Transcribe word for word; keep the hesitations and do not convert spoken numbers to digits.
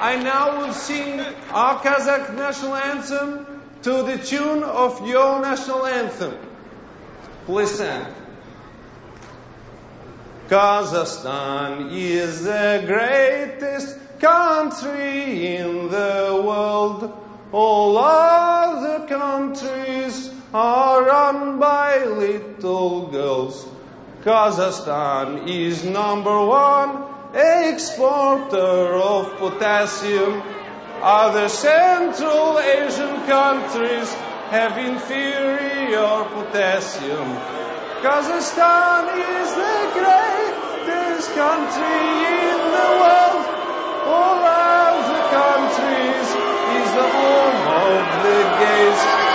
I now will sing our Kazakh national anthem to the tune of your national anthem. Please stand. Kazakhstan is the greatest country in the world. All other countries are run by little girls. Kazakhstan is number one exporter of potassium. Other Central Asian countries have inferior potassium. Kazakhstan is the greatest country in the world. All other countries is the home of the gays.